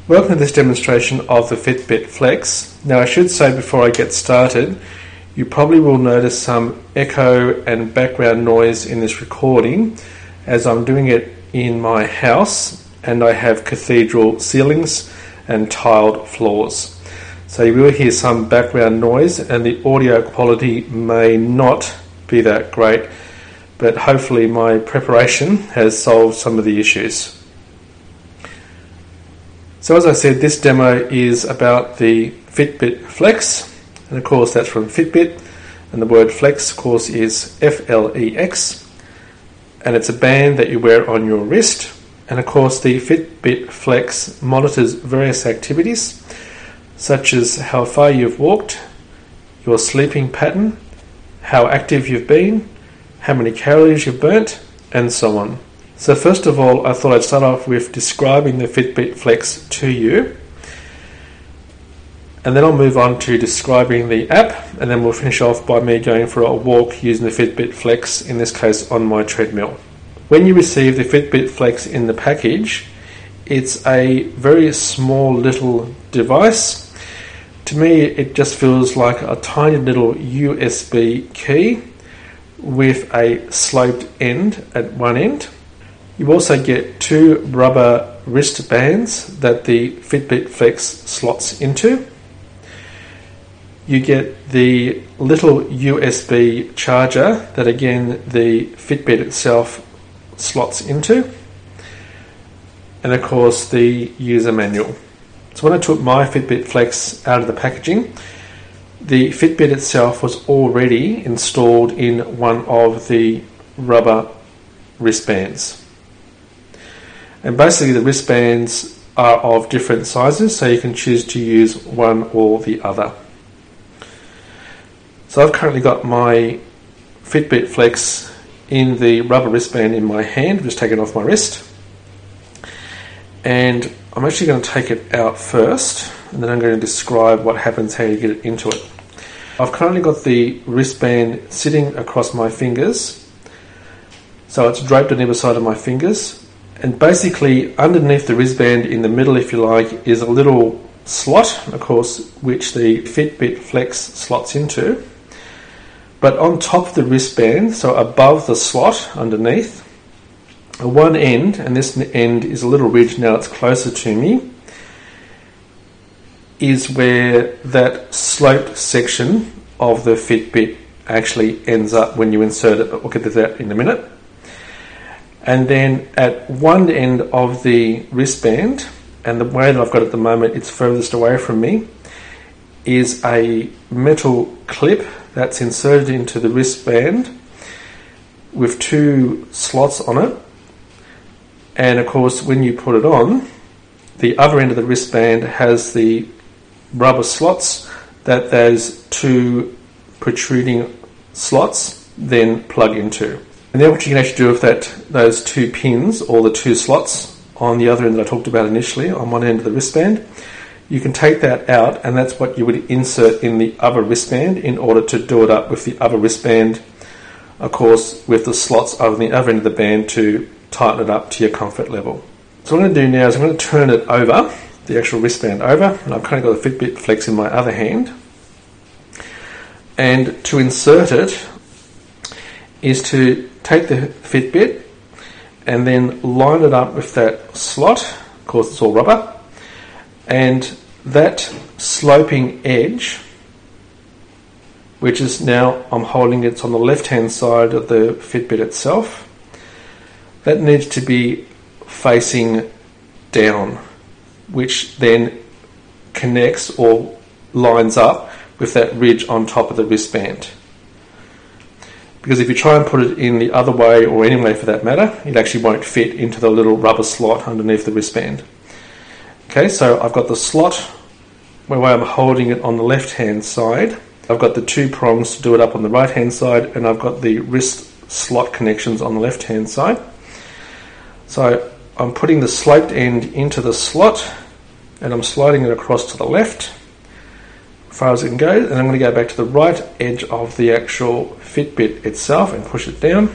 Welcome to this demonstration of the Fitbit Flex. Now I should say before I get started, you probably will notice some echo and background noise in this recording as I'm doing it in my house and I have cathedral ceilings and tiled floors. So you will hear some background noise and the audio quality may not be that great, but hopefully my preparation has solved some of the issues. So as I said, this demo is about the Fitbit Flex, and of course that's from Fitbit, and the word flex of course is F-L-E-X, and it's a band that you wear on your wrist, and of course the Fitbit Flex monitors various activities such as how far you've walked, your sleeping pattern, how active you've been, how many calories you've burnt, and so on. So first of all, I thought I'd start off with describing the Fitbit Flex to you, and then I'll move on to describing the app, and then we'll finish off by me going for a walk using the Fitbit Flex, in this case on my treadmill. When you receive the Fitbit Flex in the package, it's a very small little device. To me, it just feels like a tiny little USB key with a sloped end at one end. You also get two rubber wristbands that the Fitbit Flex slots into. You get the little USB charger that again the Fitbit itself slots into. And of course the user manual. So when I took my Fitbit Flex out of the packaging, the Fitbit itself was already installed in one of the rubber wristbands. And basically the wristbands are of different sizes, so you can choose to use one or the other. So I've currently got my Fitbit Flex in the rubber wristband in my hand, just taken off my wrist. And I'm actually going to take it out first, and then I'm going to describe what happens, how you get it into it. I've currently got the wristband sitting across my fingers, so it's draped on either side of my fingers. And basically underneath the wristband in the middle, if you like, is a little slot, of course, which the Fitbit Flex slots into. But on top of the wristband, so above the slot underneath, at one end, and this end is a little ridge, now it's closer to me, is where that sloped section of the Fitbit actually ends up when you insert it, but we'll get to that in a minute. And then at one end of the wristband, and the way that I've got it at the moment, it's furthest away from me, is a metal clip that's inserted into the wristband with two slots on it. And of course, when you put it on, the other end of the wristband has the rubber slots that those two protruding slots then plug into. And then what you can actually do with those two pins, or the two slots on the other end that I talked about initially, on one end of the wristband, you can take that out, and that's what you would insert in the other wristband in order to do it up with the other wristband, of course, with the slots on the other end of the band to tighten it up to your comfort level. So what I'm going to do now is I'm going to turn it over, the actual wristband over, and I've kind of got the Fitbit Flex in my other hand. And to insert it is to take the Fitbit and then line it up with that slot, of course it's all rubber, and that sloping edge, which is now, I'm holding it's on the left hand side of the Fitbit itself, that needs to be facing down, which then connects or lines up with that ridge on top of the wristband. Because if you try and put it in the other way, or any way for that matter, it actually won't fit into the little rubber slot underneath the wristband. Okay, so I've got the slot where I'm holding it on the left hand side. I've got the two prongs to do it up on the right hand side, and I've got the wrist slot connections on the left hand side. So I'm putting the sloped end into the slot and I'm sliding it across to the left as far as it can go, and I'm going to go back to the right edge of the actual Fitbit itself and push it down,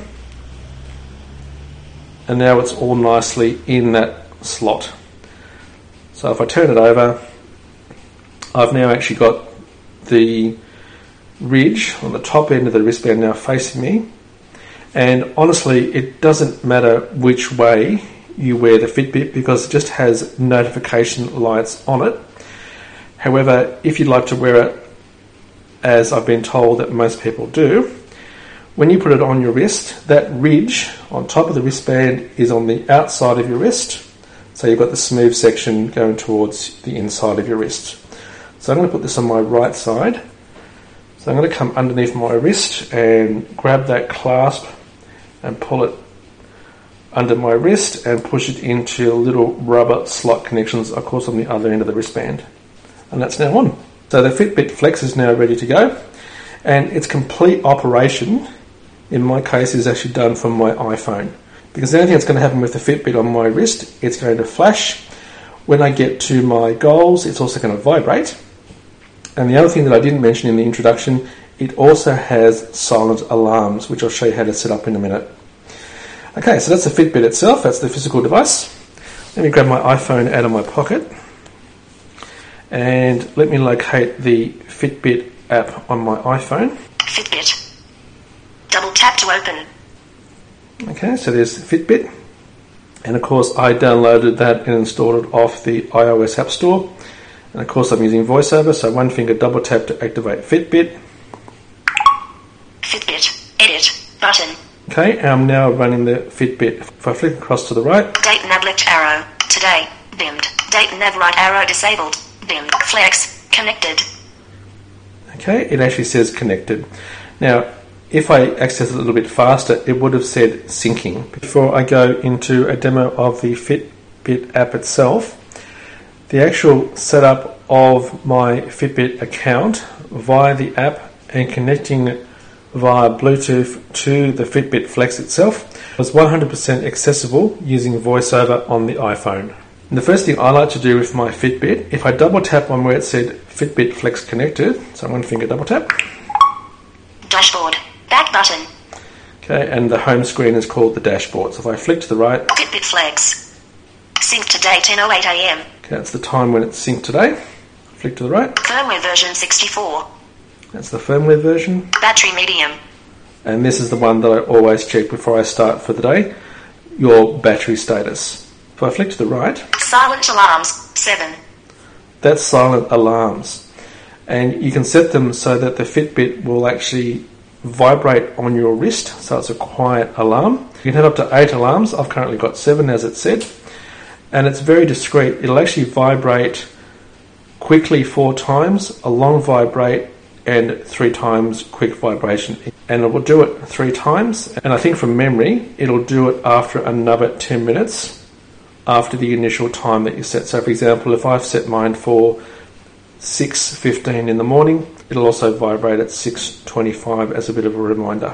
and now it's all nicely in that slot. So if I turn it over, I've now actually got the ridge on the top end of the wristband now facing me. And honestly, it doesn't matter which way you wear the Fitbit because it just has notification lights on it. However, if you'd like to wear it, as I've been told that most people do, when you put it on your wrist, that ridge on top of the wristband is on the outside of your wrist. So you've got the smooth section going towards the inside of your wrist. So I'm going to put this on my right side. So I'm going to come underneath my wrist and grab that clasp and pull it under my wrist and push it into little rubber slot connections, of course, on the other end of the wristband. And that's now on. So the Fitbit Flex is now ready to go, and its complete operation, in my case, is actually done from my iPhone. Because the only thing that's going to happen with the Fitbit on my wrist, it's going to flash. When I get to my goals, it's also going to vibrate. And the other thing that I didn't mention in the introduction, it also has silent alarms, which I'll show you how to set up in a minute. Okay, so that's the Fitbit itself, that's the physical device. Let me grab my iPhone out of my pocket and let me locate the Fitbit app on my iPhone. Fitbit. Double tap to open. Okay, so there's Fitbit. And of course I downloaded that and installed it off the iOS App Store. And of course I'm using VoiceOver, so one finger double tap to activate Fitbit. Fitbit. Edit. Button. Okay, I'm now running the Fitbit. If I flick across to the right. Date nav left arrow. Today. Dimmed. Date nav right arrow disabled. Dimmed. Flex. Connected. Okay, it actually says connected. Now, if I access it a little bit faster, it would have said syncing. Before I go into a demo of the Fitbit app itself, the actual setup of my Fitbit account via the app and connecting via Bluetooth to the Fitbit Flex itself was 100% accessible using VoiceOver on the iPhone. And the first thing I like to do with my Fitbit, if I double tap on where it said Fitbit Flex connected, so one finger double tap. Dashboard. Back button. Okay, and the home screen is called the dashboard. So if I flick to the right. Fitbit Flex. Sync today 10:08 a.m. Okay, that's the time when it's synced today. Flick to the right. Firmware version 64. That's the firmware version. Battery medium. And this is the one that I always check before I start for the day. Your battery status. If I flick to the right. Silent alarms 7. That's silent alarms. And you can set them so that the Fitbit will actually vibrate on your wrist, so it's a quiet alarm. You can have up to 8 alarms. I've currently got 7 as it said. And it's very discreet. It'll actually vibrate quickly 4 times, a long vibrate, and 3 times quick vibration. And it will do it 3 times. And I think from memory, it'll do it after another 10 minutes after the initial time that you set. So for example, if I've set mine for 6:15 in the morning, it'll also vibrate at 6:25 as a bit of a reminder.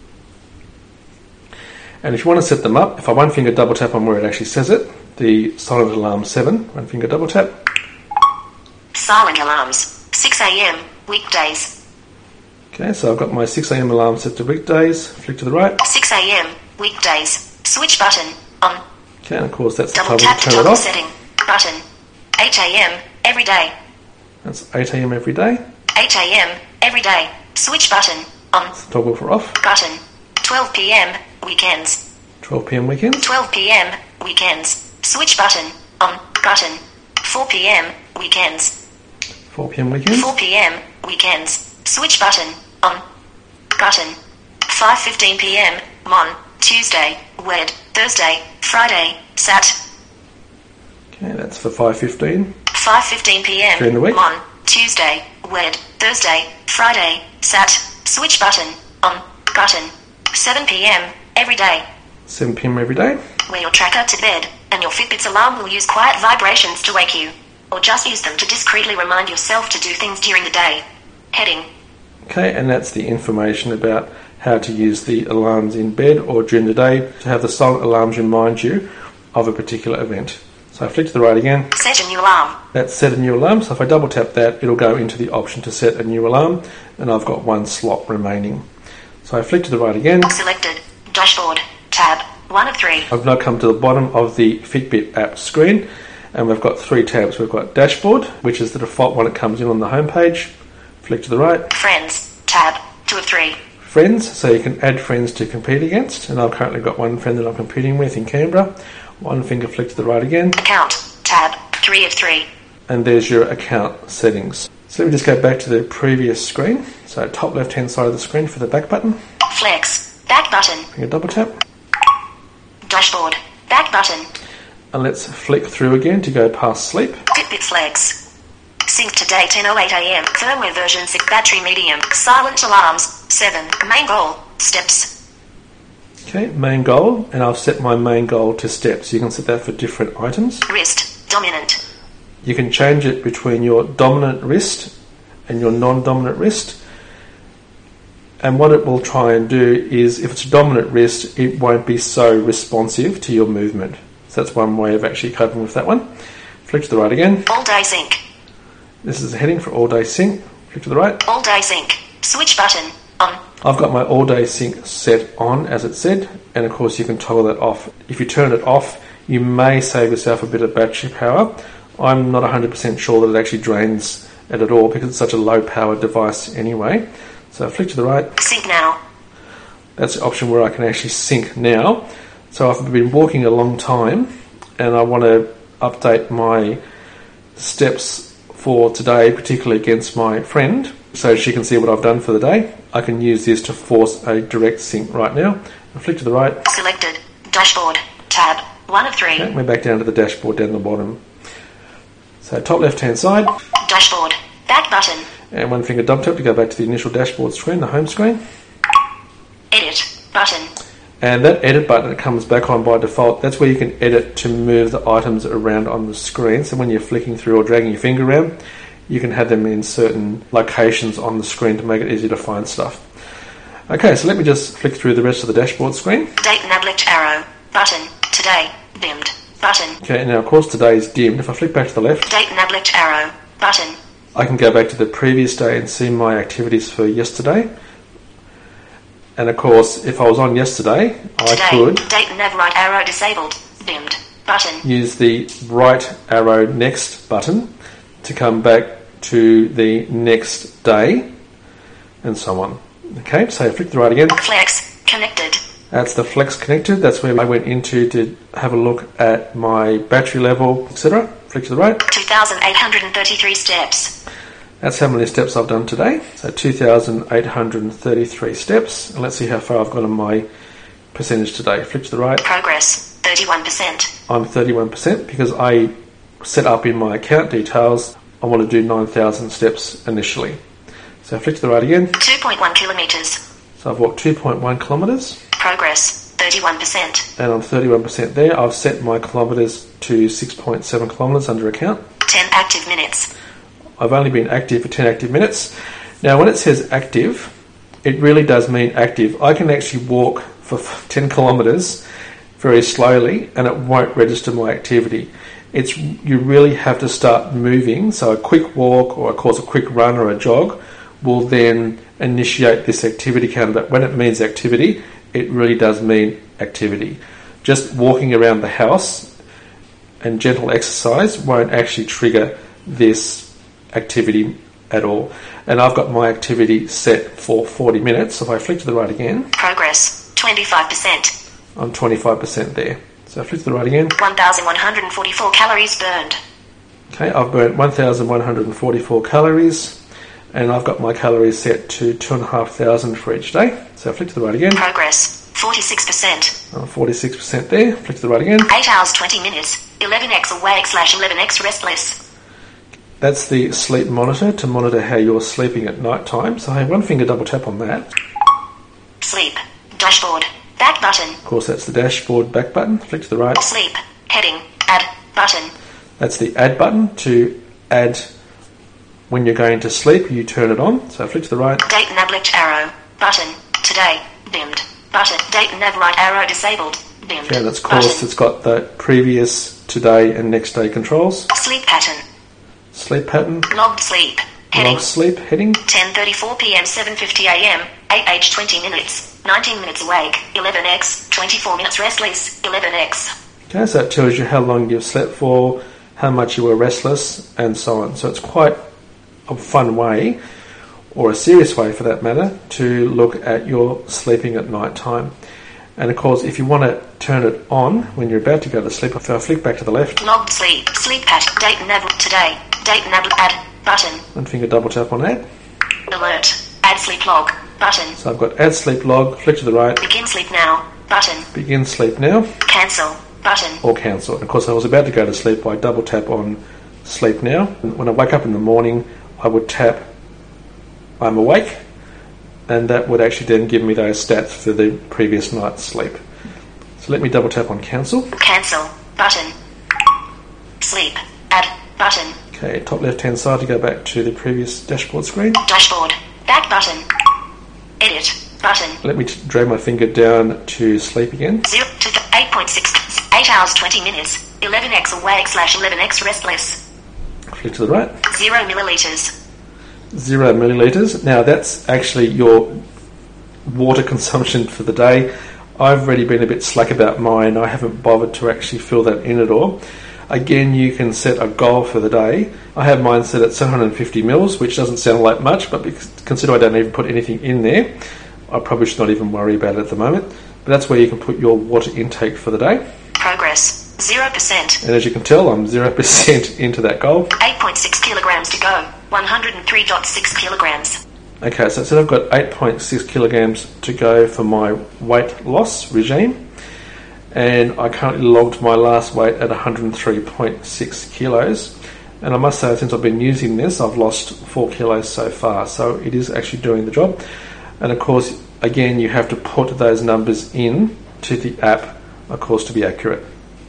And if you want to set them up, if I one finger double tap on where it actually says it, the silent alarm 7, one finger double tap. Silent alarms 6 a.m. weekdays. Okay, so I've got my 6 a.m. alarm set to weekdays. Flick to the right. 6 a.m. weekdays. Switch button on. Okay, and of course that's the Double time tap to to turn it toggle off. setting. Button. 8 a.m. every day. That's 8 a.m. every day. 8 a.m. every day. Switch button on. Toggle for off. Button. 12 p.m. weekends. 12 p.m. weekends. 12 p.m. weekends. Switch button on. Button. 4 p.m. weekends. 4 p.m. weekends. 4 p.m. weekends. Switch button on. Button. 5:15 p.m. Mon. Tuesday. Wed. Thursday. Friday. Sat. Okay, that's for 5:15. 5:15 p.m. During the week. Mon. Tuesday. Wed. Thursday. Friday. Sat. Switch button on. Button. 7 p.m. every day. 7 p.m. every day. Wear your tracker to bed, and your Fitbit's alarm will use quiet vibrations to wake you. Or just use them to discreetly remind yourself to do things during the day. Heading. Okay, and that's the information about how to use the alarms in bed or during the day to have the silent alarms remind you of a particular event. So I flick to the right again. Set a new alarm. That's set a new alarm. So if I double tap that, it'll go into the option to set a new alarm, and I've got 1 slot remaining. So I flick to the right again. Selected. Dashboard. Tab. 1 of 3. I've now come to the bottom of the Fitbit app screen, And we've got 3 tabs. We've got Dashboard, which is the default one that comes in on the home page. Flick to the right. Friends, tab, 2 of 3. Friends, so you can add friends to compete against. And I've currently got one friend that I'm competing with in Canberra. One finger flick to the right again. Account, tab, 3 of 3. And there's your account settings. So let me just go back to the previous screen. So top left-hand side of the screen for the back button. Flex, back button. Finger double tap. Dashboard, back button. And let's flick through again to go past sleep. Fitbit Flex. Sync to date 10:08 a.m. Firmware version 6. Battery medium. Silent alarms. 7. Main goal. Steps. Okay, main goal. And I've set my main goal to steps. You can set that for different items. Wrist. Dominant. You can change it between your dominant wrist and your non-dominant wrist. And what it will try and do is, if it's a dominant wrist, it won't be so responsive to your movement. So that's one way of actually coping with that one. Flick to the right again. All day sync. This is the heading for all day sync. Flick to the right. All day sync. Switch button. On. I've got my all day sync set on, as it said, and of course you can toggle that off. If you turn it off, you may save yourself a bit of battery power. I'm not 100% sure that it actually drains it at all because it's such a low powered device anyway. So flick to the right. Sync now. That's the option where I can actually sync now. So I've been walking a long time and I want to update my steps for today, particularly against my friend, so she can see what I've done for the day. I can use this to force a direct sync right now. I flick to the right. Selected. Dashboard. Tab. 1 of 3. Okay, we're back down to the dashboard down the bottom. So top left hand side. Dashboard. Back button. And one finger double tap to go back to the initial dashboard screen, the home screen. Edit. Button. And that edit button that comes back on by default, that's where you can edit to move the items around on the screen. So when you're flicking through or dragging your finger around, you can have them in certain locations on the screen to make it easy to find stuff. Okay, so let me just flick through the rest of the dashboard screen. Date nav left arrow. Button. Today. Dimmed. Button. Okay, now of course today is dimmed. If I flick back to the left, Date nav left arrow. Button. I can go back to the previous day and see my activities for yesterday. And of course, if I was on yesterday, I could Date nav right arrow disabled. Dimmed. Button. use the right arrow next button to come back to the next day and so on. Okay, so flick the right again. Flex. Connected. That's the flex connected. That's where I went into to have a look at my battery level, etc. Flick to the right. 2,833 steps. That's how many steps I've done today. So 2,833 steps. And let's see how far I've got on my percentage today. Flick to the right. Progress. 31%. I'm 31% because I set up in my account details, I want to do 9,000 steps initially. So flick to the right again. 2.1 kilometres. So I've walked 2.1 kilometres. Progress. 31%. And I'm 31% there. I've set my kilometres to 6.7 kilometres under account. 10 active minutes. I've only been active for 10 active minutes. Now when it says active, it really does mean active. I can actually walk for 10 kilometres very slowly and it won't register my activity. You really have to start moving, so a quick walk or of course a quick run or a jog will then initiate this activity counter. But when it means activity, it really does mean activity. Just walking around the house and gentle exercise won't actually trigger this activity at all. And I've got my activity set for 40 minutes. So if I flick to the right again, progress 25%. I'm 25% there. So I flick to the right again. 1,144 calories burned. Okay, I've burnt 1,144 calories and I've got my calories set to 2,500 for each day. So I flick to the right again. Progress 46%. I'm 46% there. Flick to the right again. 8 hours 20 minutes. 11x awake / 11x restless. That's the sleep monitor to monitor how you're sleeping at night time. So I have one finger double tap on that. Sleep. Dashboard. Back button. Of course, that's the dashboard back button. Flick to the right. Sleep. Heading. Add. Button. That's the add button to add when you're going to sleep. You turn it on. So flick to the right. Date nav left arrow. Button. Today. Dimmed. Button. Date nav right arrow disabled. Dimmed. Okay, that's of course it's got the previous, today and next day controls. Sleep pattern. Sleep pattern. Logged sleep. Heading. Logged sleep. Heading. 10:34 p.m. 7:50 a.m. 8h 20 minutes. 19 minutes awake. 11x. 24 minutes restless. 11x. Okay, so that tells you how long you've slept for, how much you were restless, and so on. So it's quite a fun way, or a serious way for that matter, to look at your sleeping at night time. And of course, if you want to turn it on when you're about to go to sleep, if I flick back to the left, logged sleep, sleep pattern, date and nav today, date and nav add button, and finger double tap on add. Alert, add sleep log button. So I've got add sleep log, flick to the right, Begin sleep now button, begin sleep now, cancel button, or cancel. And of course, I was about to go to sleep, I double tap on sleep now. When I wake up in the morning, I would tap I'm awake, and that would actually then give me those stats for the previous night's sleep. So let me double tap on cancel. Cancel button, sleep add button, Okay, top left hand side to go back to the previous dashboard screen. dashboard back button, edit button, Let me drag my finger down to sleep again. 0 to 8.6, 8 hours 20 minutes, 11x awake / 11x restless, Flick to the right. 0 milliliters, 0 milliliters. Now that's actually your water consumption for the day. I've already been a bit slack about mine. I haven't bothered to actually fill that in at all. Again, you can set a goal for the day. I have mine set at 750 mils, which doesn't sound like much, but consider I don't even put anything in there, I probably should not even worry about it at the moment. But that's where you can put your water intake for the day. progress 0%, And as you can tell, I'm 0% into that goal. 8.6 kilograms to go, 103.6 kilograms, Okay, so I've got 8.6 kilograms to go for my weight loss regime. And I currently logged my last weight at 103.6 kilos. And I must say, since I've been using this, I've lost 4 kilos so far. So it is actually doing the job. And of course, again, you have to put those numbers in to the app, of course, to be accurate.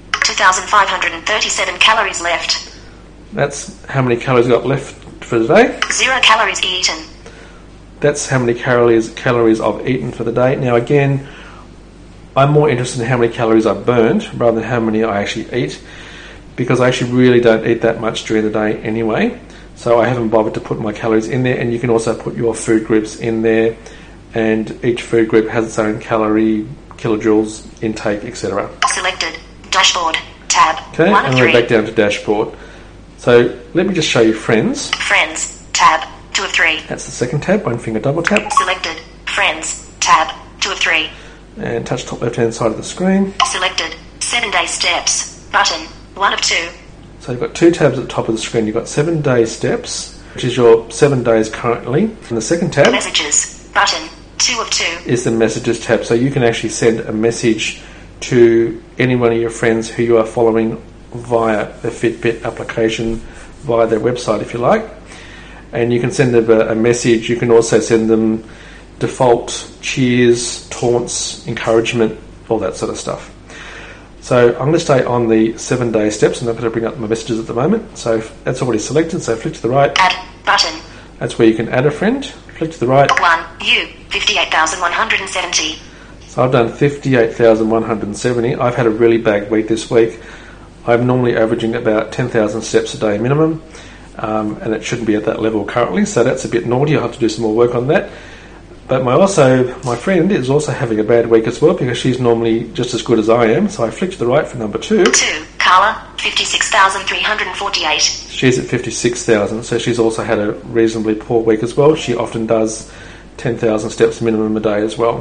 2,537 calories left, That's how many calories I've got left for the day. 0 calories eaten, That's how many calories I've eaten for the day. Now again, I'm more interested in how many calories I've burned rather than how many I actually eat, because I actually really don't eat that much during the day anyway. So I haven't bothered to put my calories in there, and you can also put your food groups in there, and each food group has its own calorie, kilojoules, intake, etc. selected, dashboard, tab, Okay, 1 and of we're 3, back down to dashboard. So let me just show you friends. friends, tab, 2 of 3, That's the second tab, one finger double tap, selected, friends, tab, 2 of 3, and touch top left hand side of the screen. selected, 7-day steps, button, 1 of 2, So you've got two tabs at the top of the screen. You've got 7-day steps, which is your 7 days currently. And the second tab messages, button, 2 of 2, is the messages tab. So you can actually send a message to any one of your friends who you are following via the Fitbit application, via their website if you like. And you can send them a message. You can also send them default cheers, taunts, encouragement, all that sort of stuff. So I'm going to stay on the 7-day steps. I'm not going to bring up my messages at the moment. So that's already selected. So flick to the right. add, button, That's where you can add a friend. Flick to the right. 1, you, 58,170, So I've done 58,170. I've had a really bad week this week. I'm normally averaging about 10,000 steps a day minimum, and it shouldn't be at that level currently, so that's a bit naughty. I'll have to do some more work on that. But my friend is also having a bad week as well, because she's normally just as good as I am. So I flick to the right for number 2. 2, Carla, 56,348, She's at 56,000, so she's also had a reasonably poor week as well. She often does 10,000 steps minimum a day as well.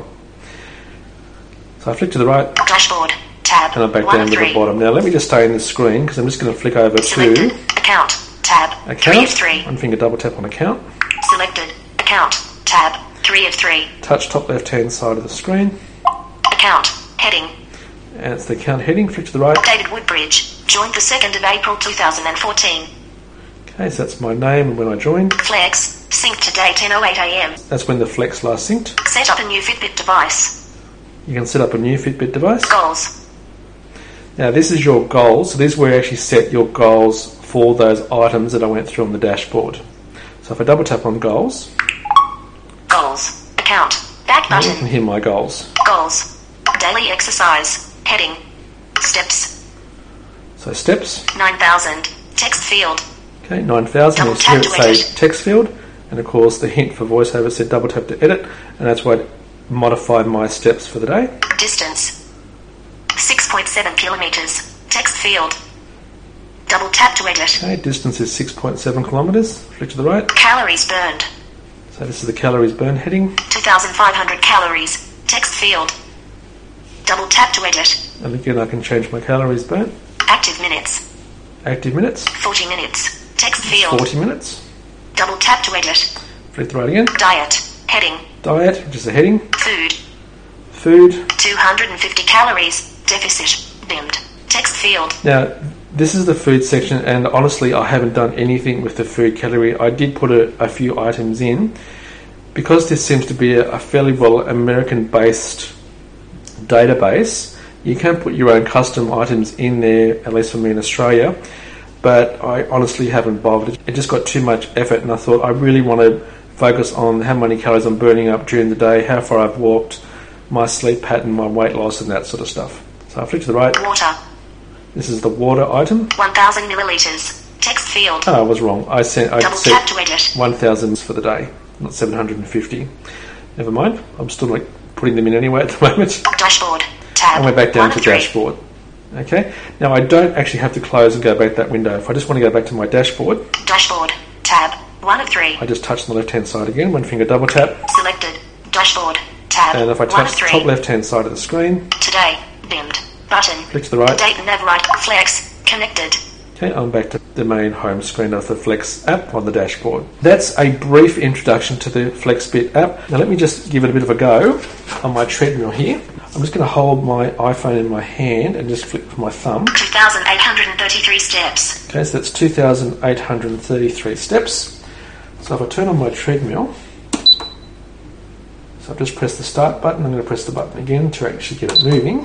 So I flick to the right, dashboard, tab, and I'm back 1 down of to 3, the bottom. Now let me just stay in the screen, because I'm just going to flick over selected, to account, tab, 3 account. of 3, One finger double tap on account. selected, account, tab, 3 of 3, Touch top left hand side of the screen, account, heading, and it's the account heading. Flick to the right. David Woodbridge, joined the 2nd of April 2014, Okay, so that's my name and when I joined. Flex, sync today 10:08 a.m. That's when the Flex last synced. Set up a new Fitbit device. You can set up a new Fitbit device. Goals. Now this is your goals. So this is where you actually set your goals for those items that I went through on the dashboard. So if I double tap on goals, Goals. Account. Back now you button. can hear my goals. Goals. Daily exercise. Heading. Steps. So steps, 9,000. Text field. okay, 9,000. Double There's here tap it to says edit. text field, and of course the hint for voiceover said double tap to edit, and that's why I modified my steps for the day. Distance. 6.7 kilometers. Text field. Double tap to edit. Okay, distance is 6.7 kilometres. Flick to the right. Calories burned. So this is the calories burned heading. 2,500 calories. Text field. Double tap to edit. And again, I can change my calories burnt. Active minutes. Active minutes. 40 minutes. Text field. 40 minutes. Double tap to edit. Flick to the right again. Diet. Heading. Diet, which is the heading. Food. Food. 250 calories. Deficit. Dimmed. Text field. Now, this is the food section, and honestly, I haven't done anything with the food category. I did put a few items in. Because this seems to be a fairly well American-based database, you can put your own custom items in there, at least for me in Australia, but I honestly haven't bothered. It just got too much effort, and I thought I really want to focus on how many calories I'm burning up during the day, how far I've walked, my sleep pattern, my weight loss, and that sort of stuff. So I flick to the right. Water. This is the water item. 1,000 milliliters. Text field. Oh, I was wrong. I said Double tap to edit. 1,000 for the day, not 750. Never mind. I'm still like putting them in anyway at the moment. Dashboard. Tab. And we're back down 1 to of 3. dashboard. Okay. Now I don't actually have to close and go back that window. If I just want to go back to my dashboard, Dashboard. Tab. 1 of 3. I just touch the left-hand side again. One finger double tap, Selected. Dashboard. Tab. and if I 1 touch of the 3. top left-hand side of the screen, Today. Dimmed. Button. click to the right. Date and nav right. Flex. Connected. Okay, I'm back to the main home screen of the Flex app on the dashboard. That's a brief introduction to the FlexBit app. Now let me just give it a bit of a go on my treadmill here. I'm just going to hold my iPhone in my hand and just flick with my thumb. 2,833 steps. Okay, so that's 2,833 steps. So if I turn on my treadmill, so I've just pressed the start button, I'm going to press the button again to actually get it moving.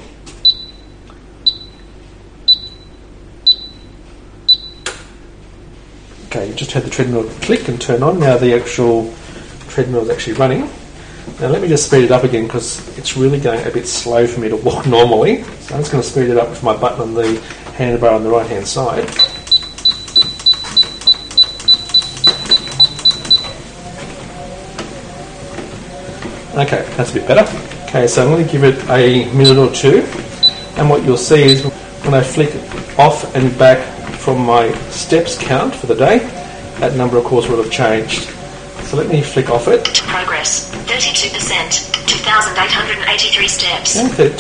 Okay, you just had the treadmill click and turn on. Now the actual treadmill is actually running. Now let me just speed it up again because it's really going a bit slow for me to walk normally. So I'm just going to speed it up with my button on the handlebar on the right hand side. Okay, that's a bit better. Okay, so I'm going to give it a minute or two, and what you'll see is when I flick off and back from my steps count for the day, that number of course will have changed. So let me flick off it. Progress. 32%. 2,883 steps. Okay,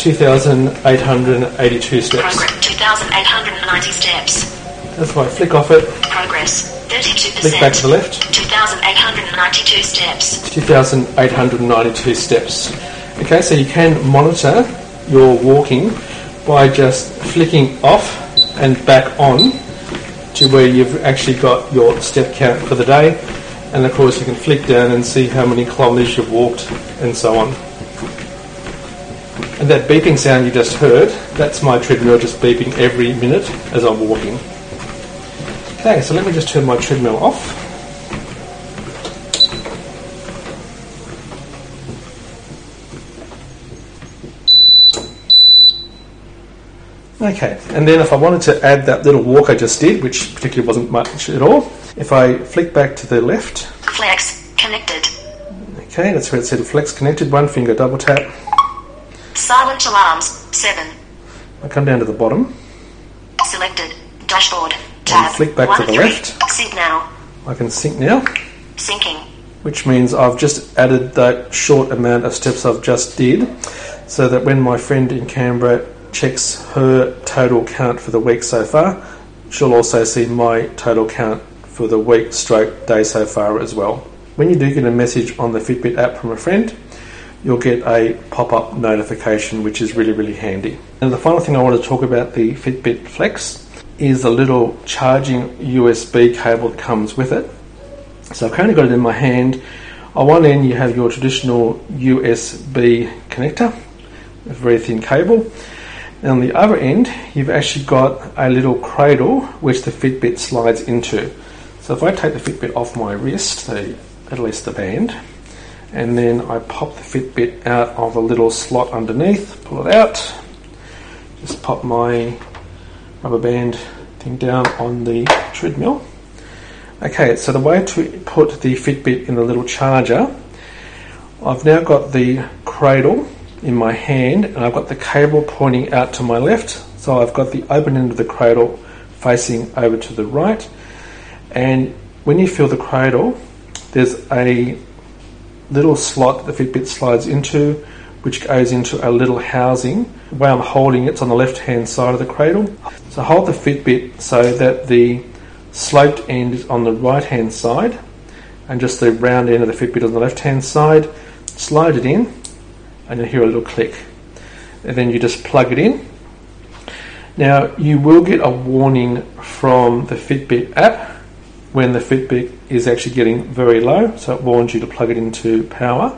2,882 steps. Progress. 2,890 steps. That's why I flick off it, Progress. 32%. flick back to the left, 2,892 steps. 2,892 steps. Okay, so you can monitor your walking by just flicking off and back on to where you've actually got your step count for the day, and of course you can flick down and see how many kilometres you've walked and so on. And that beeping sound you just heard, that's my treadmill just beeping every minute as I'm walking. Okay, so let me just turn my treadmill off. Okay, and then if I wanted to add that little walk I just did, which particularly wasn't much at all, if I flick back to the left, Flex. Connected. okay, that's where it said Flex connected, one finger double tap, Silent alarms. 7. I come down to the bottom, Selected. Dashboard. Tab. flick back 1 to of the 3. left. Sync now. I can sync now, Syncing. which means I've just added that short amount of steps I've just did, so that when my friend in Canberra checks her total count for the week so far, she'll also see my total count for the week stroke day so far as well. When you do get a message on the Fitbit app from a friend, you'll get a pop-up notification, which is really, really handy. And the final thing I want to talk about the Fitbit Flex is the little charging USB cable that comes with it. So I've currently got it in my hand. On one end you have your traditional USB connector, a very thin cable. And on the other end you've actually got a little cradle which the Fitbit slides into. So if I take the Fitbit off my wrist, at least the band, and then I pop the Fitbit out of a little slot underneath, pull it out, just pop my rubber band thing down on the treadmill. Okay, so the way to put the Fitbit in the little charger, I've now got the cradle in my hand and I've got the cable pointing out to my left, so I've got the open end of the cradle facing over to the right. And when you feel the cradle, there's a little slot that the Fitbit slides into, which goes into a little housing. The way I'm holding it's on the left-hand side of the cradle. So hold the Fitbit so that the sloped end is on the right-hand side, and just the round end of the Fitbit on the left-hand side. Slide it in, and you'll hear a little click. And then you just plug it in. Now, you will get a warning from the Fitbit app when the Fitbit is actually getting very low, so it warns you to plug it into power.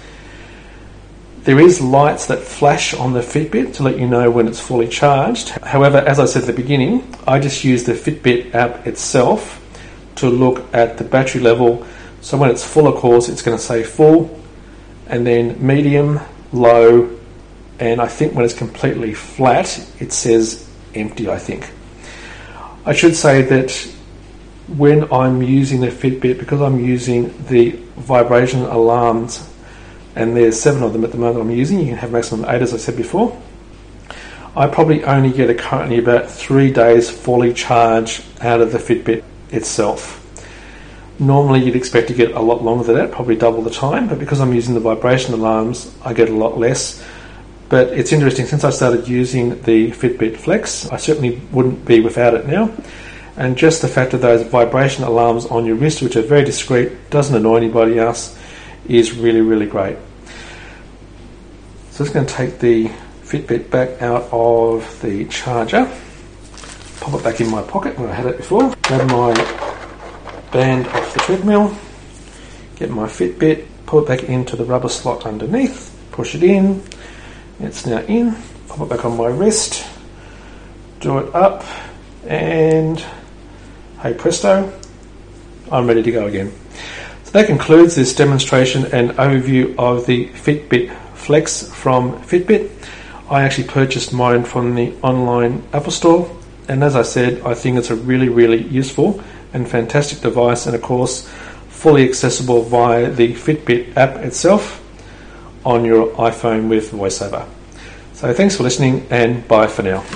There is lights that flash on the Fitbit to let you know when it's fully charged. However, as I said at the beginning, I just use the Fitbit app itself to look at the battery level. So when it's full, of course, it's going to say full, and then medium, low, and I think when it's completely flat, it says empty, I think. I should say that when I'm using the Fitbit, because I'm using the vibration alarms, and there's 7 of them at the moment I'm using, you can have maximum 8 as I said before, I probably only get currently about 3 days fully charged out of the Fitbit itself. Normally you'd expect to get a lot longer than that, probably double the time, but because I'm using the vibration alarms, I get a lot less. But it's interesting, since I started using the Fitbit Flex, I certainly wouldn't be without it now. And just the fact of those vibration alarms on your wrist, which are very discreet, doesn't annoy anybody else, is really, really great. So I'm just going to take the Fitbit back out of the charger, pop it back in my pocket where I had it before, grab my band off the treadmill, get my Fitbit, pull it back into the rubber slot underneath, push it in, it's now in, pop it back on my wrist, do it up, and hey presto, I'm ready to go again. So that concludes this demonstration and overview of the Fitbit Flex from Fitbit. I actually purchased mine from the online Apple Store, and as I said, I think it's a really, really useful and fantastic device, and of course fully accessible via the Fitbit app itself on your iPhone with VoiceOver. So thanks for listening, and bye for now.